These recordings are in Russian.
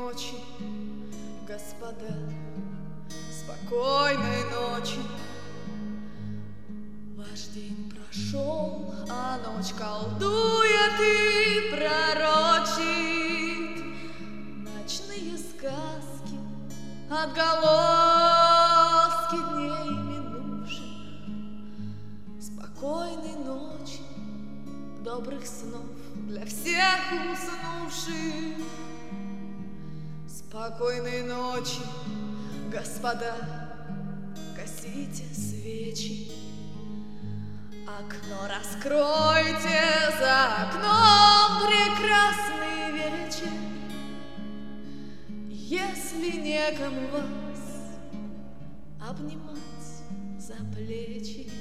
ночи, господа, спокойной ночи. Ваш день прошел, а ночь колдует и пророчит ночные сказки, отголоски дней минувших. Спокойной ночи, добрых снов для всех уснувших. Спокойной ночи, господа, гасите свечи. Окно раскройте, за окном прекрасный вечер. Если некому вас обнимать за плечи,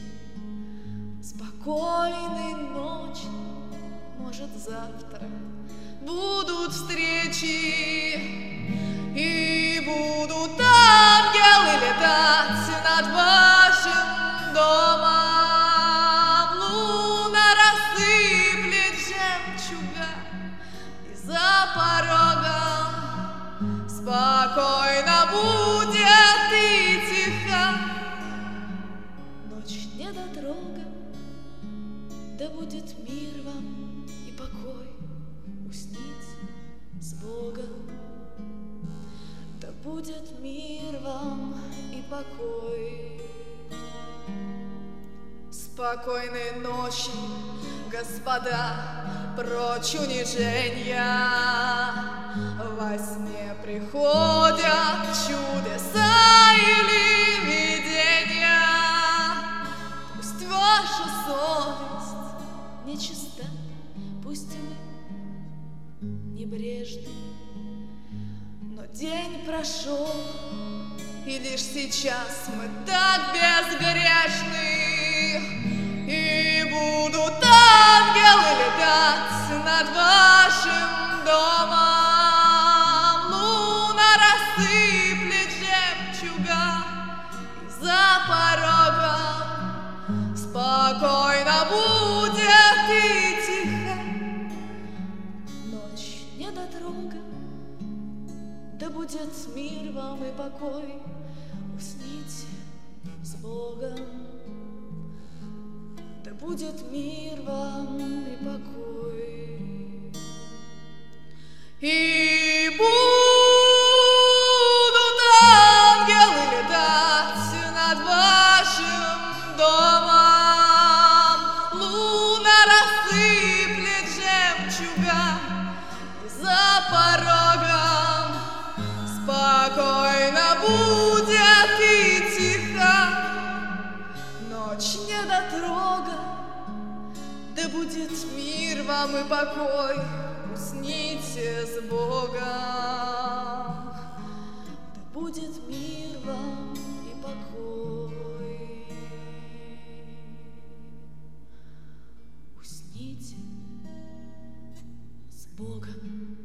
спокойной ночи, может, завтра будут встречи, и будут ангелы летать над вашим домом. Луна рассыплет жемчуга, и за порогом спокойно будет и тихо ночь недотрога. Да будет мир вам и покой, уснить с Богом. Да будет мир вам и покой. Спокойной ночи, господа, прочь унижения. Во сне приходят чудеса или видения. Пусть ваша совесть нечиста, пусть вы небрежны, но день прошел, и лишь сейчас мы так безгрешны. И будут ангелы летать над вашим домом. Луна рассыплет жемчуга, и за порогом спокойно будет и тихо ночь недотрога. Да будет мир вам и покой, усните с Богом. Да будет мир вам и покой. И будут ангелы летать над вашим домом. Луна рассыплет жемчуга, и за порогом спокойно будет и тихо ночь недотрога. Да будет мир вам и покой, усните с Богом. Да будет мир вам и покой, усните с Богом.